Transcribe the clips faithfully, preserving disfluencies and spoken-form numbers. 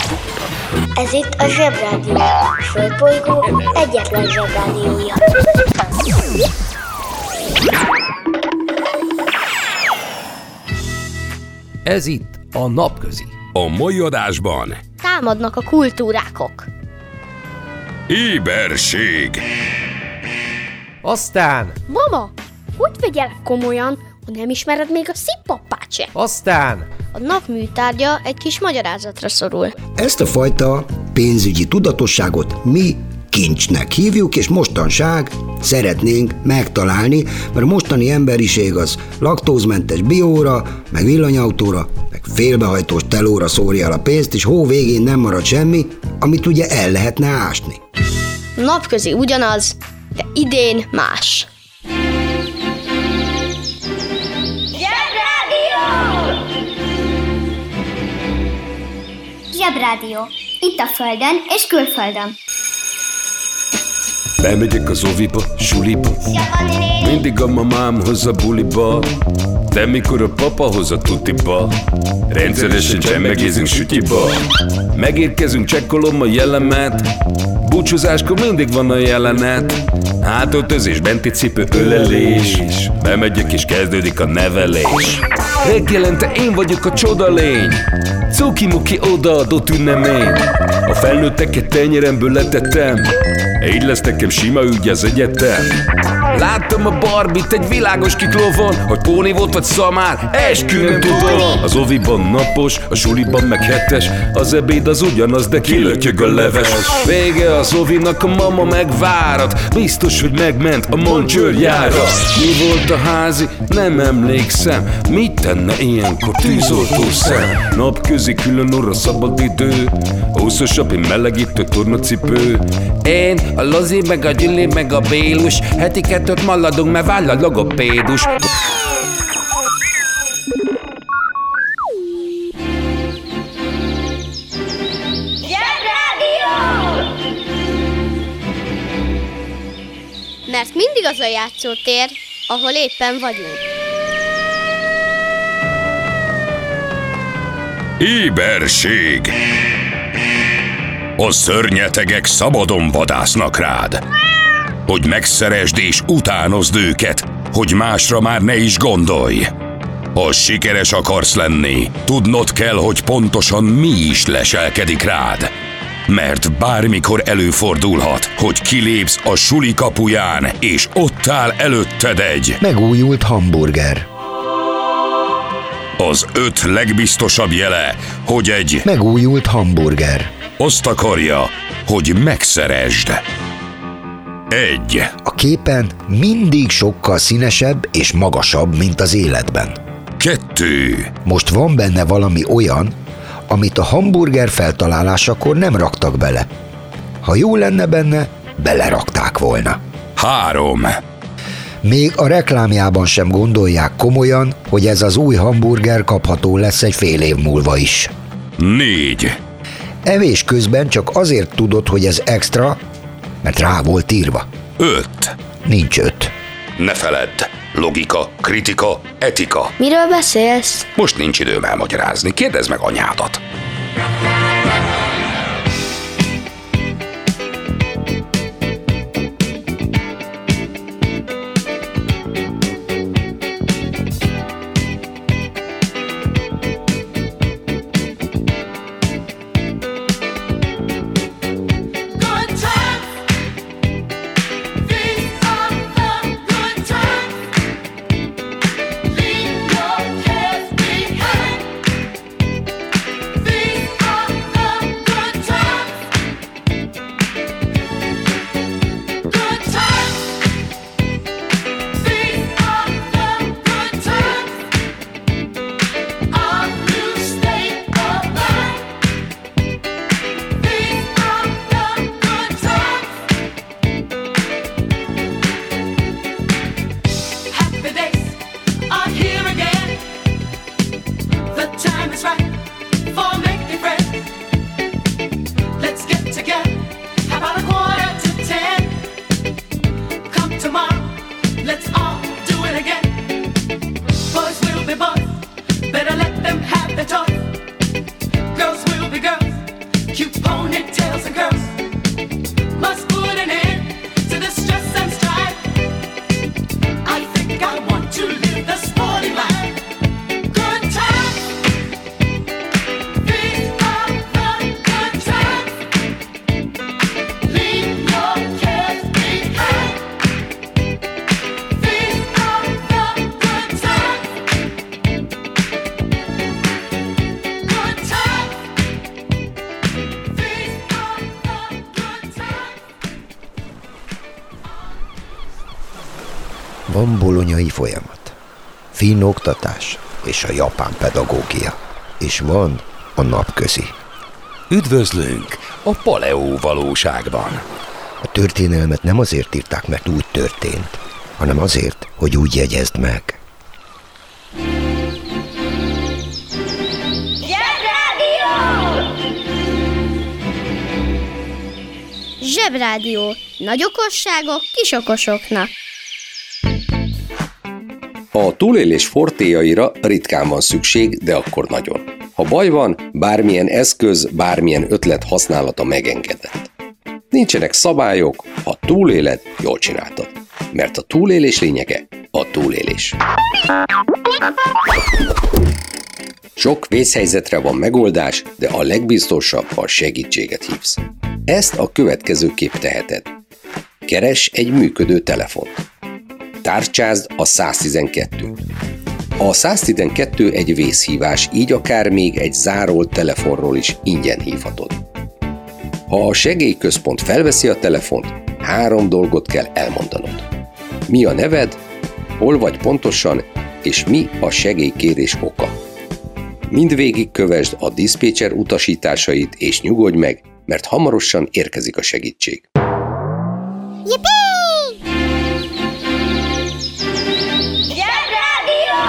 Ez itt a Zsebrádió, a Földbolygó egyetlen Zsebrádiója. Ez itt a Napközi. A mai adásban támadnak a kultúrákok. Éberség. Aztán Mama, hogy vegyelek komolyan, ha nem ismered még a szippappát se? Aztán A nap műtárgya egy kis magyarázatra szorul. Ezt a fajta pénzügyi tudatosságot mi kincsnek hívjuk, és mostanság szeretnénk megtalálni, mert a mostani emberiség az laktózmentes bióra, meg villanyautóra, meg félbehajtós telóra szórja el a pénzt, és hó végén nem marad semmi, amit ugye el lehetne ásni. A napközi ugyanaz, de idén más. Zsebrádió. Itt a Földön és külföldön. Bemegyek az oviba, suliba, mindig a mamám hoz a buliba, de mikor a papa hoz a tutiba, rendszeresen csemmegézünk sütyiba. Megérkezünk, csekkolom a jellemet, búcsúzáskor mindig van a jelenet. Hátöltözés, benti cipő, ölelés, bemegyek és kezdődik a nevelés. Reggelente én vagyok a csoda lény, cuki-muki odaadott ünnemény. A felnőtteket tenyeremből letettem, így lesz nekem sima ügy az egyetem. Láttam a Barbit egy világos kiklovon, hogy póni volt vagy szamár, esküvőn tudom. Az oviban napos, a suliban meg hetes, az ebéd az ugyanaz, de kilötyög a leves. Vége az ovinak, a mama megvárat, biztos, hogy megment a moncsőrjára. Mi volt a házi? Nem emlékszem, mit tenne ilyenkor tűzoltó szem? Napközi külön orra szabad idő, húszosabb, én melegítő tornacipő. Én, a Lozi, meg a Gyüli, meg a Bélus, heti kettőt maladunk, mert váll a logopédus. Mert mindig az a játszótér, ahol éppen vagyunk. Éberség. A szörnyetegek szabadon vadásznak rád, hogy megszeresd és utánozd őket, hogy másra már ne is gondolj. Ha sikeres akarsz lenni, tudnod kell, hogy pontosan mi is leselkedik rád. Mert bármikor előfordulhat, hogy kilépsz a suli kapuján, és ott áll előtted egy megújult hamburger. Az öt legbiztosabb jele, hogy egy Megújult hamburger. azt akarja, hogy megszeresd. Egy. A képen mindig sokkal színesebb és magasabb, mint az életben. Kettő. Most van benne valami olyan, amit a hamburger feltalálásakor nem raktak bele. Ha jó lenne benne, belerakták volna. Három. Még a reklámjában sem gondolják komolyan, hogy ez az új hamburger kapható lesz egy fél év múlva is. Négy. Evés közben csak azért tudod, hogy ez extra, mert rá volt írva. Öt. Nincs öt. Ne feledd, logika, kritika, etika. Miről beszélsz? Most nincs időm elmagyarázni, kérdezd meg anyádat. Van bolonyai folyamat, finn oktatás és a japán pedagógia, és van a napközi. Üdvözlünk a paleó valóságban. A történelmet nem azért írták, mert úgy történt, hanem azért, hogy úgy jegyezd meg. Zsebrádió. Nagy okosságok kis okosoknak. A túlélés fortéjaira ritkán van szükség, de akkor nagyon. Ha baj van, bármilyen eszköz, bármilyen ötlet használata megengedett. Nincsenek szabályok, ha túléled, jól csináltad. Mert a túlélés lényege a túlélés. Sok vészhelyzetre van megoldás, de a legbiztosabb, ha segítséget hívsz. Ezt a következőképp teheted. Keresd egy működő telefont. Tárcsázd a száz tizenkettőt. A száz tizenkettő egy vészhívás, így akár még egy zárolt telefonról is ingyen hívhatod. Ha a segélyközpont felveszi a telefont, három dolgot kell elmondanod. Mi a neved, hol vagy pontosan, és mi a segélykérés oka. Mindvégig kövesd a diszpécser utasításait, és nyugodj meg, mert hamarosan érkezik a segítség. Yippee! Zsebrádió!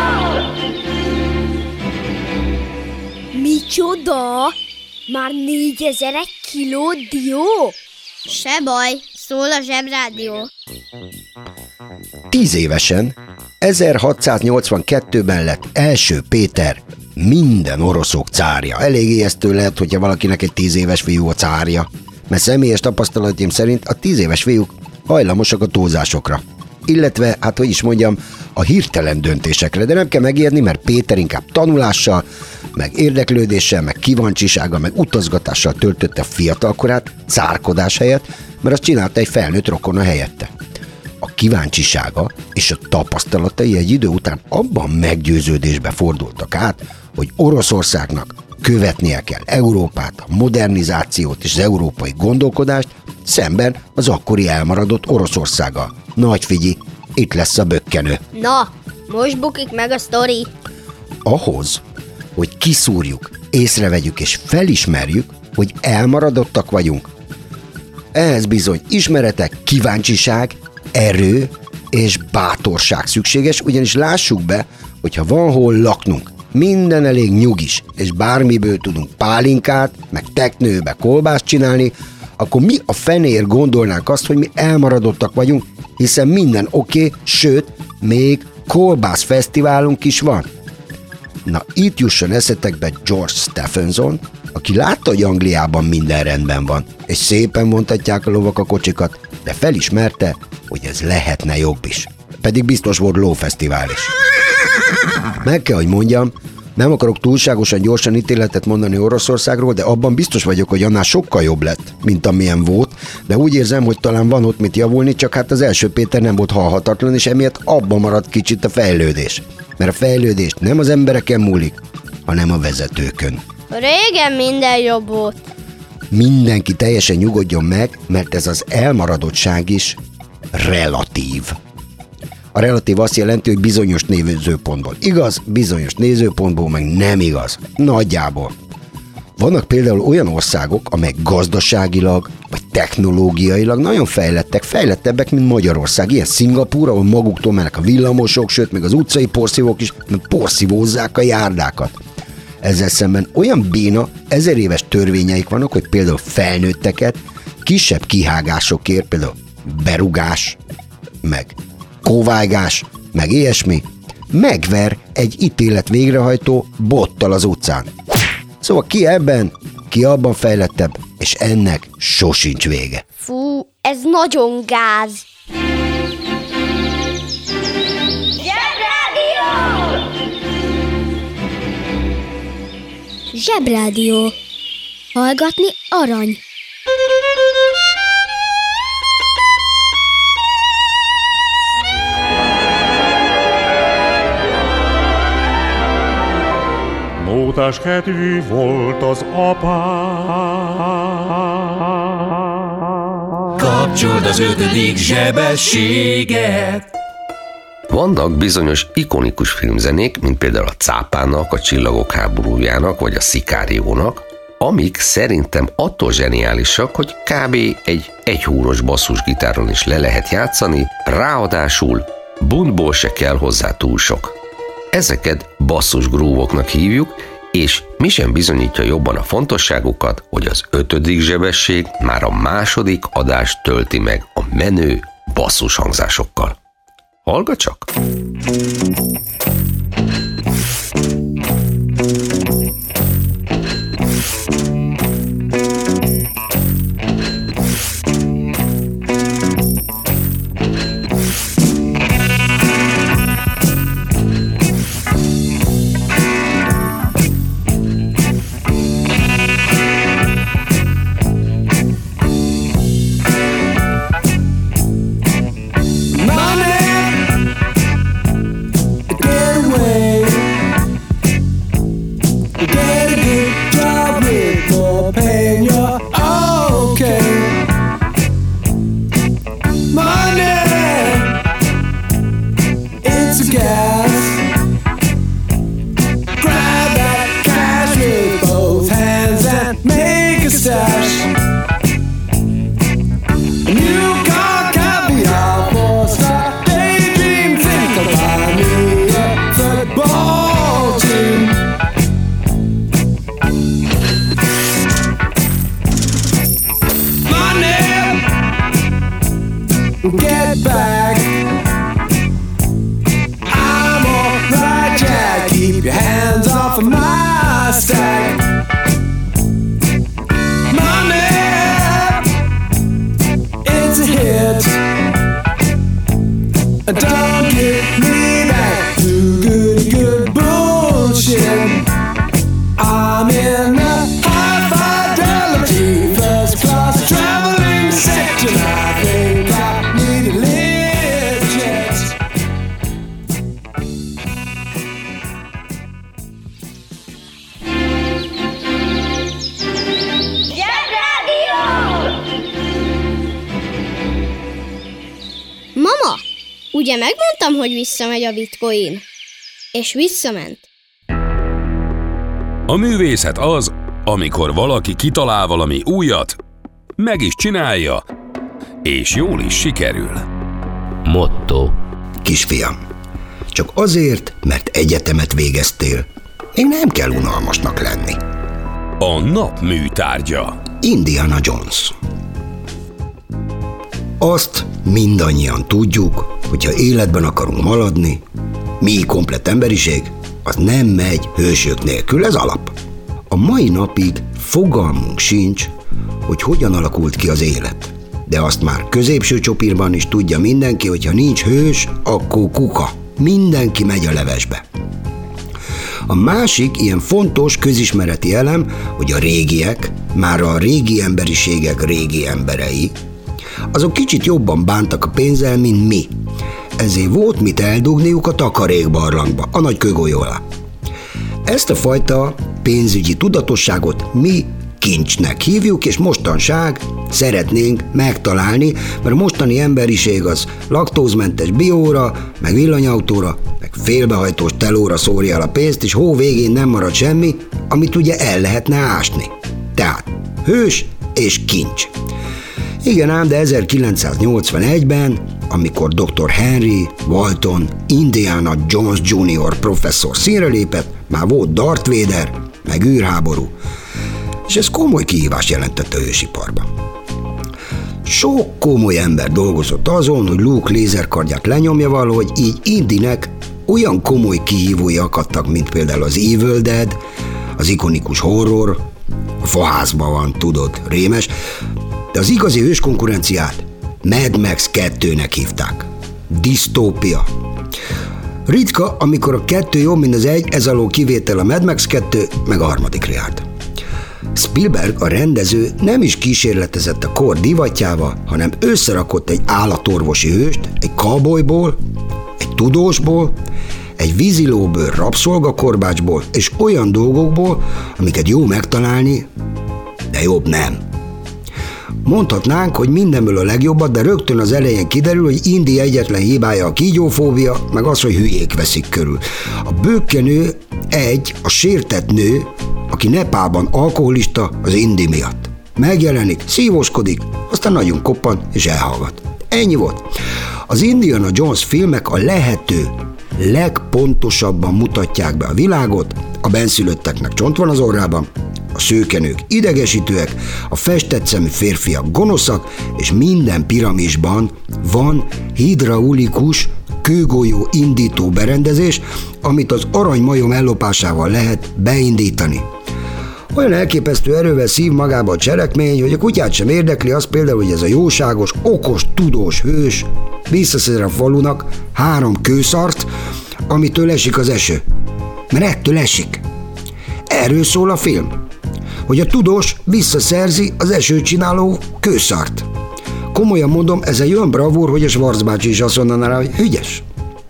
Micsoda? Már négyezer kiló dió? Se baj, szól a Zsebrádió. Tíz évesen, ezerhatszáznyolcvankettőben lett első Péter minden oroszok cárja. Elég ijesztő lehet, hogyha valakinek egy tíz éves fiú a cárja, mert személyes tapasztalataim szerint a tíz éves fiúk hajlamosak a túlzásokra. Illetve, hát hogy is mondjam, a hirtelen döntésekre, de nem kell megijedni, mert Péter inkább tanulással, meg érdeklődéssel, meg kíváncsisággal, meg utazgatással töltötte fiatalkorát, cárkodás helyett, mert azt csinálta egy felnőtt rokona helyette. A kíváncsisága és a tapasztalatai egy idő után abban meggyőződésbe fordultak át, hogy Oroszországnak követnie kell Európát, a modernizációt és az európai gondolkodást, szemben az akkori elmaradott Oroszországgal. Nagy figyelj, itt lesz a bökkenő. Na, most bukik meg a sztori. Ahhoz, hogy kiszúrjuk, észrevegyük és felismerjük, hogy elmaradottak vagyunk, ehhez bizony ismeretek, kíváncsiság, erő és bátorság szükséges, ugyanis lássuk be, hogyha van hol laknunk, minden elég nyugis, és bármiből tudunk pálinkát, meg teknőbe kolbászt csinálni, akkor mi a fenér gondolnánk azt, hogy mi elmaradottak vagyunk, hiszen minden oké, okay, sőt, még kolbász fesztiválunk is van. Na, itt jusson eszetekbe George Stephenson, aki látta, hogy Angliában minden rendben van, és szépen mondhatják a lovak a kocsikat, de felismerte, hogy ez lehetne jobb is. Pedig biztos volt lófesztivál is. Meg kell, hogy mondjam, nem akarok túlságosan gyorsan ítéletet mondani Oroszországról, de abban biztos vagyok, hogy annál sokkal jobb lett, mint amilyen volt, de úgy érzem, hogy talán van ott mit javulni, csak hát az első Péter nem volt halhatatlan, és emiatt abban maradt kicsit a fejlődés. Mert a fejlődés nem az embereken múlik, hanem a vezetőkön. Régen minden jobb volt. Mindenki teljesen nyugodjon meg, mert ez az elmaradottság is relatív. A relatív azt jelenti, hogy bizonyos nézőpontból igaz, bizonyos nézőpontból meg nem igaz. Nagyjából. Vannak például olyan országok, amelyek gazdaságilag vagy technológiailag nagyon fejlettek, fejlettebbek, mint Magyarország. Ilyen Szingapúr, ahol maguktól mennek a villamosok, sőt, még az utcai porszívók is porszívózzák a járdákat. Ezzel szemben olyan béna, ezer éves törvényeik vannak, hogy például felnőtteket kisebb kihágásokért, például berugás, meg kóvájgás, meg ilyesmi, megver egy ítélet végrehajtó bottal az utcán. Szóval ki ebben, ki abban fejlettebb, és ennek sosincs vége. Fú, ez nagyon gáz. Zsebrádió! Zsebrádió. Hallgatni arany. Mótás kedvű volt az apám. Kapcsold az ötödik zsebességet. Vannak bizonyos ikonikus filmzenék, mint például a Cápának, a Csillagok háborújának, vagy a Szikáriónak, amik szerintem attól zseniálisak, hogy kb. egy egyhúros basszusgitáron is le lehet játszani, ráadásul buntból se kell hozzá túl sok. Ezeket basszusgrúvoknak hívjuk, és mi sem bizonyítja jobban a fontosságukat, hogy az ötödik zsebesség már a második adást tölti meg a menő basszus hangzásokkal. Hallgat csak! Get back. I'm alright, Jack. Keep your hands off of my stack. Money, it's a hit. Don't get me back to good, good bullshit. I'm in the high fidelity first class traveling section. I think I need a lift jet. Mama, ugye megmondtam, hogy visszamegy a bitcoin? És visszament. A művészet az, amikor valaki kitalál valami újat, meg is csinálja, és jól is sikerül. Motto. Kisfiam, csak azért, mert egyetemet végeztél, még nem kell unalmasnak lenni. A nap műtárgya. Indiana Jones. Azt mindannyian tudjuk, hogyha életben akarunk maradni, mi komplett emberiség, az nem megy hősök nélkül, ez alap. A mai napig fogalmunk sincs, hogy hogyan alakult ki az élet. De azt már középső csopírban is tudja mindenki, hogyha nincs hős, akkor kuka. Mindenki megy a levesbe. A másik ilyen fontos közismereti elem, hogy a régiek, már a régi emberiségek régi emberei, azok kicsit jobban bántak a pénzzel, mint mi. Ezért volt mit eldugniuk a takarékbarlangba, a nagy kőgolyó alá. Ezt a fajta pénzügyi tudatosságot mi kincsnek hívjuk, és mostanság szeretnénk megtalálni, mert a mostani emberiség az laktózmentes bióra, meg villanyautóra, meg félbehajtós telóra szórja el a pénzt, és hó végén nem marad semmi, amit ugye el lehetne ásni. Tehát hős és kincs. Igen ám, de ezerkilencszáznyolcvanegyben, amikor doktor Henry Walton Indiana Jones junior professzor színre lépett, már volt Darth Vader, meg űrháború, és ez komoly kihívást jelentett a hősiparban. Sok komoly ember dolgozott azon, hogy Luke lézerkardját lenyomja valahogy, így Indynek olyan komoly kihívói akadtak, mint például az Evil Dead, az ikonikus horror, a faházban van, tudod, rémes, de az igazi hős konkurenciát Mad Max kettőnek hívták. Disztópia. Ritka, amikor a kettő jobb, mint az egy, ez alól kivétel a Mad Max kettő, meg a harmadikra járt. Spielberg, a rendező, nem is kísérletezett a kor divatjával, hanem összerakott egy állatorvosi hőst, egy cowboyból, egy tudósból, egy vízilóbőr rabszolgakorbácsból, és olyan dolgokból, amiket jó megtalálni, de jobb nem. Mondhatnánk, hogy mindenből a legjobbat, de rögtön az elején kiderül, hogy Indi egyetlen hibája a kígyófóbia, meg az, hogy hülyék veszik körül. A bökkenő egy, a sértett nő, aki Nepálban alkoholista az Indi miatt. Megjelenik, szívoskodik, aztán nagyon koppan és elhallgat. Ennyi volt. Az Indiana Jones filmek a lehető legpontosabban mutatják be a világot, a benszülötteknek csont van az orrában, a szőkenők idegesítőek, a festett szemű férfiak gonoszak, és minden piramisban van hidraulikus kőgolyó indító berendezés, amit az aranymajom ellopásával lehet beindítani. Olyan elképesztő erővel szív magába a cselekmény, hogy a kutyát sem érdekli az például, hogy ez a jóságos, okos, tudós hős visszaszerez a falunak három kőszart, amitől esik az eső. Mert ettől esik. Erről szól a film, hogy a tudós visszaszerzi az esőt csináló kőszart. Komolyan mondom, ez egy olyan bravúr, hogy a Schwarz bácsi is azt mondaná rá, hogy ügyes.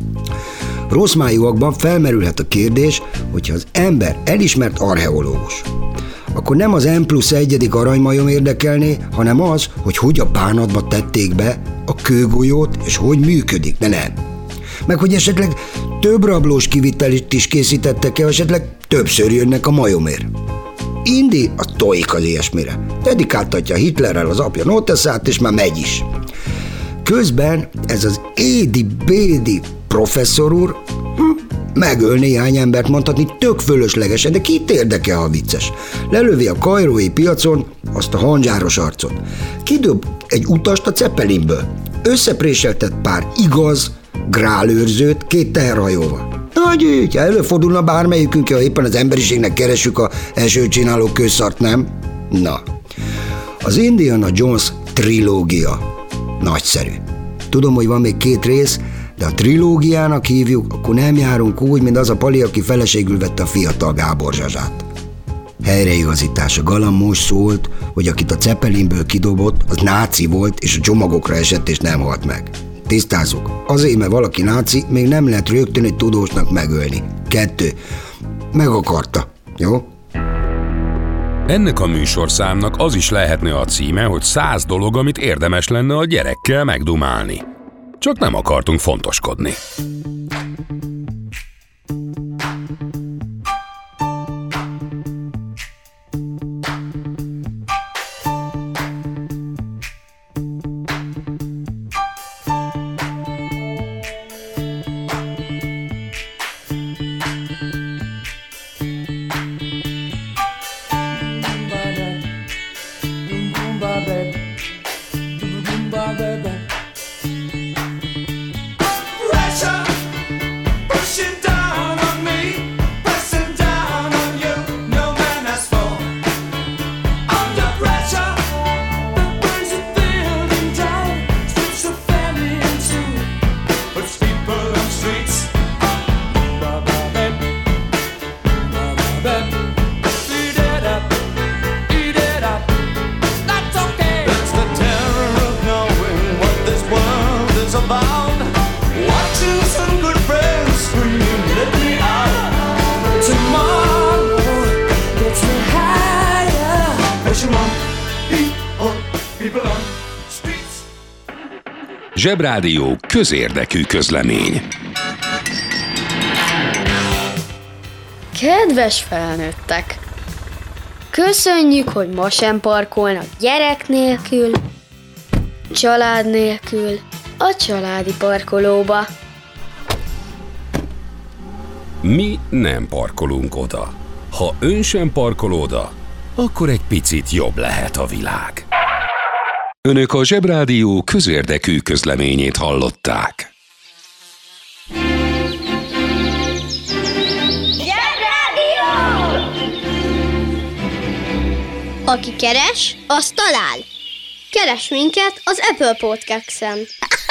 Rossz májúakban felmerülhet a kérdés, hogyha az ember elismert archeológus, akkor nem az M plusz egyedik aranymajom érdekelné, hanem az, hogy hogy a bánatba tették be a kőgolyót, és hogy működik, de nem. Meg hogy esetleg több rablós kivitelit is készítettek el, esetleg többször jönnek a majomért. Indi a tojik az ilyesmire. Dedikáltatja Hitlerrel az apja noteszát, és már megy is. Közben ez az édi-bédi professzor úr hm, megöl néhány embert, mondhatni tök fölöslegesen, de kit érdekel, ha vicces. Lelövi a kairói piacon azt a hanzsáros arcot. Kidob egy utast a Zeppelinből. Összepréseltet pár igaz grálőrzőt két teherhajóval. Nagy ügy, ha előfordulna bármelyikünk, ha éppen az emberiségnek keresünk a esőt csináló kőszart, nem? Na, az Indiana Jones trilógia nagyszerű. Tudom, hogy van még két rész, de a trilógiának hívjuk, akkor nem járunk úgy, mint az a pali, aki feleségül vette a fiatal Gábor Zsazsát. Helyreigazítás. A galamb most szólt, hogy akit a Zeppelinből kidobott, az náci volt, és a csomagokra esett, és nem halt meg. Tisztázzuk. Azért, mert valaki náci, még nem lehet rögtön egy tudósnak megölni. Kettő. Meg akarta. Jó? Ennek a műsorszámnak az is lehetne a címe, hogy száz dolog, amit érdemes lenne a gyerekkel megdumálni. Csak nem akartunk fontoskodni. Zsebrádió közérdekű közlemény. Kedves felnőttek! Köszönjük, hogy ma sem parkolnak gyerek nélkül, család nélkül a családi parkolóba. Mi nem parkolunk oda. Ha ön sem parkol oda, akkor egy picit jobb lehet a világ. Önök a Zsebrádió közérdekű közleményét hallották. Zsebrádió! Aki keres, az talál. Keres minket az Apple Podcast-en.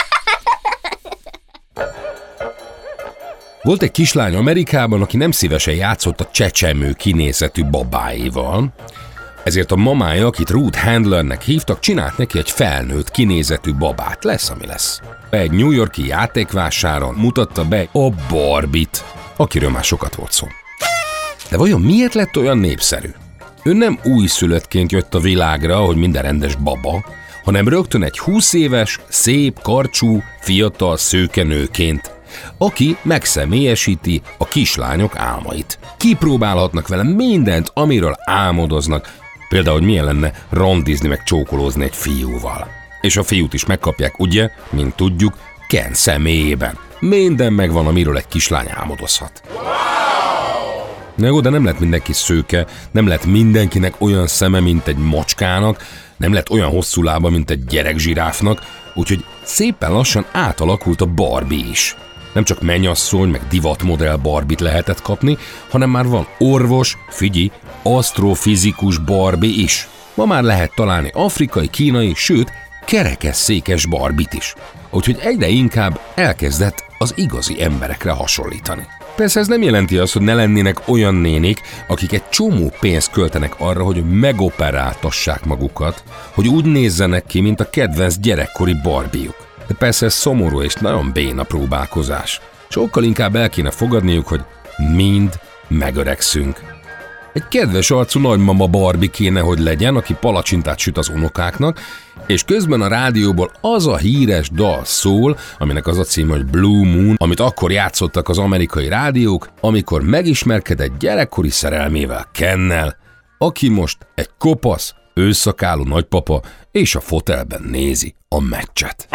Volt egy kislány Amerikában, aki nem szívesen játszott a csecsemő kinézetű babáival, ezért a mamája, akit Ruth Handlernek hívtak, csinált neki egy felnőtt kinézetű babát. Lesz, ami lesz. Egy New York-i játékvásáron mutatta be a Barbie-t, akiről már sokat volt szó. De vajon miért lett olyan népszerű? Ő nem újszülöttként jött a világra, hogy minden rendes baba, hanem rögtön egy húsz éves, szép, karcsú, fiatal szőkenőként, aki megszemélyesíti a kislányok álmait. Kipróbálhatnak vele mindent, amiről álmodoznak, például, hogy milyen lenne randizni meg csókolózni egy fiúval. És a fiút is megkapják, ugye, mint tudjuk, Ken személyében. Minden megvan, amiről egy kislány álmodozhat. Na jó, de nem lett mindenki szőke, nem lett mindenkinek olyan szeme, mint egy macskának, nem lett olyan hosszú lába, mint egy gyerekzsiráfnak, úgyhogy szépen lassan átalakult a Barbie is. Nem csak mennyasszony, meg divatmodell Barbie-t lehetett kapni, hanem már van orvos, figyelj, asztrofizikus Barbie is. Ma már lehet találni afrikai, kínai, sőt, kerekesszékes Barbie-t is. Úgyhogy egyre inkább elkezdett az igazi emberekre hasonlítani. Persze ez nem jelenti azt, hogy ne lennének olyan nénik, akik egy csomó pénzt költenek arra, hogy megoperáltassák magukat, hogy úgy nézzenek ki, mint a kedvenc gyerekkori Barbie-juk. De persze ez szomorú és nagyon béna próbálkozás. Sokkal inkább el kéne fogadniuk, hogy mind megöregszünk. Egy kedves arcú nagymama Barbie kéne, hogy legyen, aki palacsintát süt az unokáknak, és közben a rádióból az a híres dal szól, aminek az a címe, hogy Blue Moon, amit akkor játszottak az amerikai rádiók, amikor megismerkedett gyerekkori szerelmével, Kennel, aki most egy kopasz, őszakáló nagypapa, és a fotelben nézi a meccset.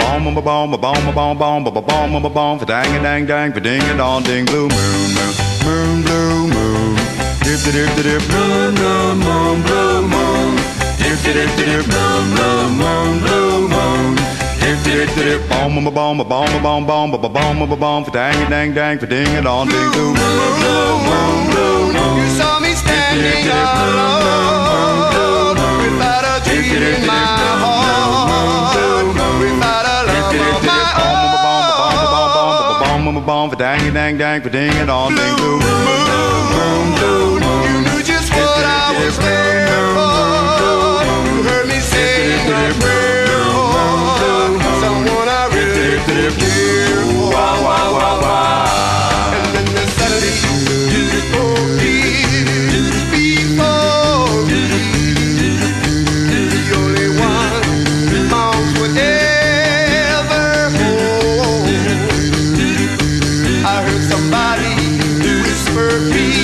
Dip dip dip moon moon moon blue moon. Dip dip dip moon moon moon blue moon. Dip dip dip bom bom bom bom bom bom bom bom bom bom dang dang dang ding it on ding blue moon blue moon blue moon. You saw me standing alone without a dream in my heart, without a love of my own. Bom bom bom dang dang dang ding it on ding blue moon blue. I was there for. You heard me sing a prayer for someone I really care for. Wow, wow, wow, wow. And then the suddenly beautiful before the only one moms would ever hold. I heard somebody whisper me.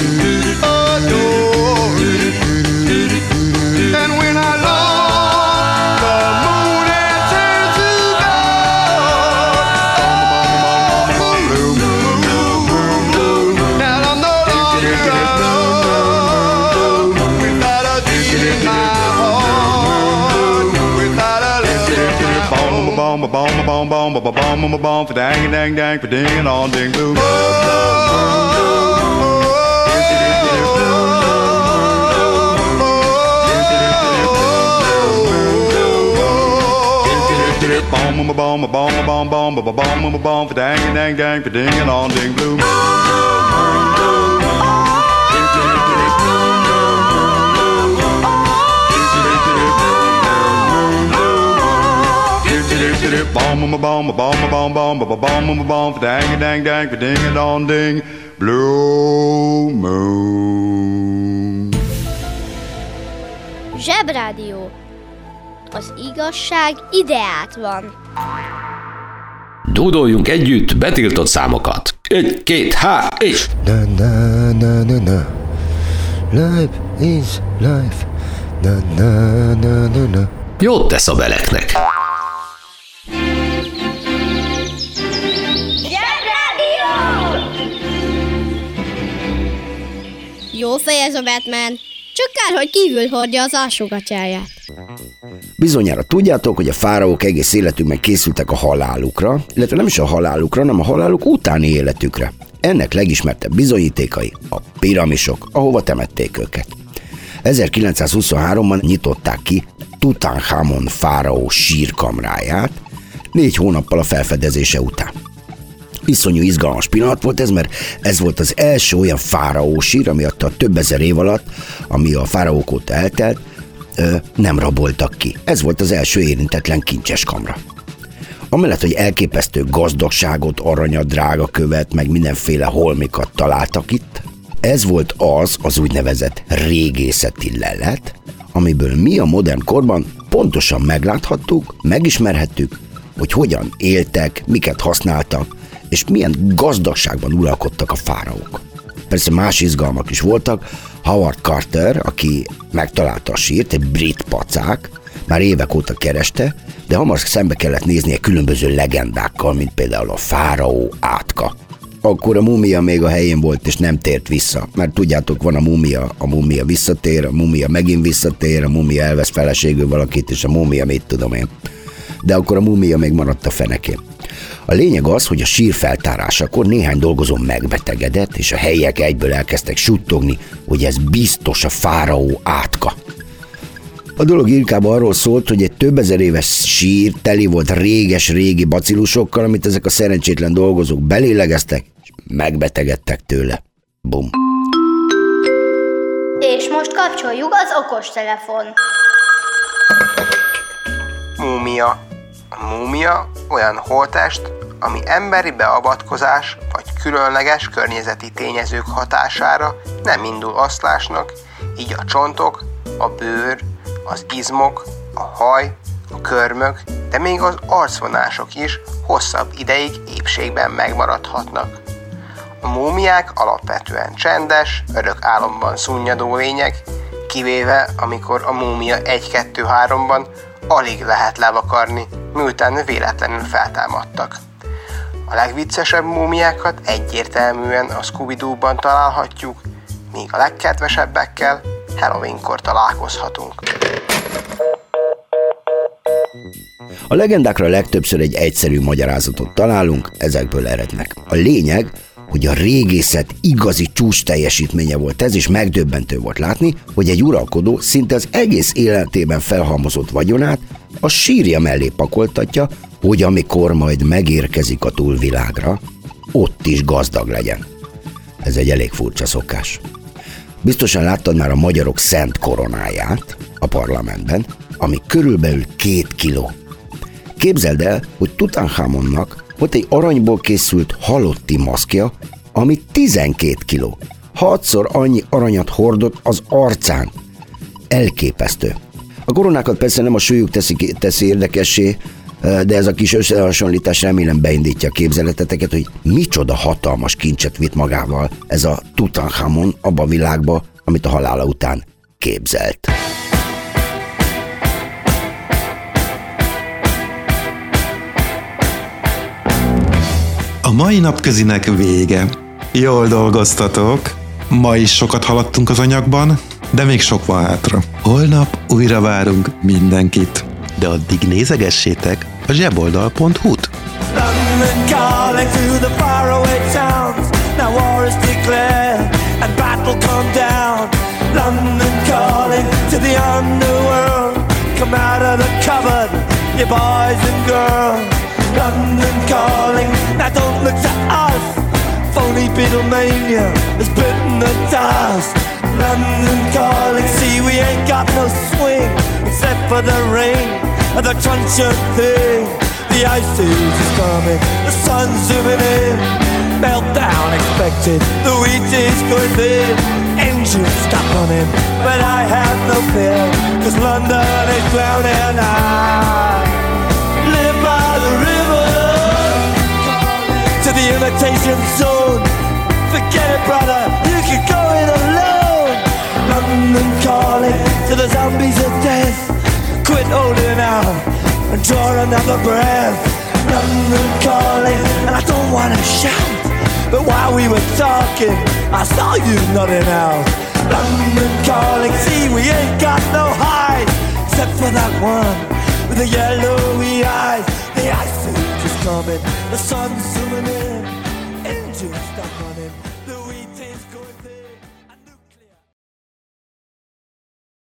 Bom bom bom bom bom bom bom for dang dang dang for ding on ding blue. Bom bom bom bom bom bom bom bom bom for dang dang dang for ding on ding blue. Bom bom bom bom bom bom bom bom bom dang dang dang ding dong ding blue moon. Zsebrádió. Az igazság ideát van. Dúdoljunk együtt betiltott számokat. Egy, két, há, és... Na na na na na. Life is life. Na na na na na. Jót tesz a beleknek. Jó fej ez a Batman, csak kár, hogy kívül hordja az alsógatyáját. Bizonyára tudjátok, hogy a fáraók egész életükben készültek a halálukra, illetve nem is a halálukra, hanem a haláluk utáni életükre. Ennek legismertebb bizonyítékai a piramisok, ahova temették őket. ezerkilencszázhuszonháromban nyitották ki Tutanhamon fáraó sírkamráját, négy hónappal a felfedezése után. Iszonyú izgalmas pillanat volt ez, mert ez volt az első olyan fáraó sír, ami a több ezer év alatt, ami a fáraók óta eltelt, nem raboltak ki. Ez volt az első érintetlen kincses kamra. Amellett, hogy elképesztő gazdagságot, aranyat, drága követ, meg mindenféle holmikat találtak itt, Ez volt az az úgynevezett régészeti lelet, amiből mi a modern korban pontosan megláthattuk, megismerhettük, hogy hogyan éltek, miket használtak, és milyen gazdagságban uralkodtak a fáraók. Persze más izgalmak is voltak. Howard Carter, aki megtalálta a sírt, egy brit pacák, már évek óta kereste, de hamar szembe kellett néznie különböző legendákkal, mint például a fáraó átka. Akkor a mumia még a helyén volt, és nem tért vissza, mert tudjátok, van a mumia, a mumia visszatér, a mumia megint visszatér, a mumia elvesz feleségül valakit, és a mumia mit tudom én. De akkor a mumia még maradt a fenekén. A lényeg az, hogy a sír feltárásakor néhány dolgozó megbetegedett, és a helyiek egyből elkezdtek suttogni, hogy ez biztos a fáraó átka. A dolog inkább arról szólt, hogy egy több ezer éves sír teli volt réges-régi bacillusokkal, amit ezek a szerencsétlen dolgozók belélegeztek, és megbetegedtek tőle. Bum. És most kapcsoljuk az okostelefon. Múmia. A múmia olyan holttest, ami emberi beavatkozás vagy különleges környezeti tényezők hatására nem indul oszlásnak, így a csontok, a bőr, az izmok, a haj, a körmök, de még az arcvonások is hosszabb ideig épségben megmaradhatnak. A múmiák alapvetően csendes, örök álomban szunnyadó lények, kivéve amikor a múmia egy-kettő-háromban alig lehet levakarni, miután véletlenül feltámadtak. A legviccesebb múmiákat egyértelműen a Scooby-Dooban találhatjuk, míg a legkedvesebbekkel Halloweenkor találkozhatunk. A legendákra legtöbbször egy egyszerű magyarázatot találunk, ezekből erednek. A lényeg, hogy a régészet igazi csúcs teljesítménye volt ez, és megdöbbentő volt látni, hogy egy uralkodó szinte az egész életében felhalmozott vagyonát a sírja mellé pakoltatja, hogy amikor majd megérkezik a túlvilágra, ott is gazdag legyen. Ez egy elég furcsa szokás. Biztosan láttad már a magyarok szent koronáját a parlamentben, ami körülbelül két kiló. Képzeld el, hogy Tutanchamonnak volt egy aranyból készült halotti maszkja, ami tizenkét kiló. Hatszor annyi aranyat hordott az arcán. Elképesztő. A koronákat persze nem a súlyuk teszi, teszi érdekessé, de ez a kis összehasonlítás remélem beindítja a képzeleteteket, hogy micsoda hatalmas kincset vitt magával ez a Tutankhamon abba a világba, amit a halála után képzelt. A mai napközinek vége. Jól dolgoztatok. Ma is sokat haladtunk az anyagban, de még sok van hátra. Holnap újra várunk mindenkit. De addig nézegessétek a zseboldal pont hu-t. London calling to the faraway towns. Now war is declared and battle come down. London calling to the underworld. Come out of the cupboard, you boys and girls. London calling, now don't look to us. Phony Beatlemania has bitten the dust. London calling, see we ain't got no swing except for the rain and the crunch of thing. The ice age is coming, the sun's zooming in. Meltdown expected, the wheat is going thin. Engines stop running, but I have no fear, cause London is drowning. I live by the river to the imitation zone. Forget it, brother, you can go it alone. London calling to the zombies of death. Quit holding out and draw another breath. London calling, and I don't want to shout, but while we were talking, I saw you nodding out. London calling, see we ain't got no hide, except for that one with the yellowy eyes. The ice age is coming, the sun's zooming in, engines stop.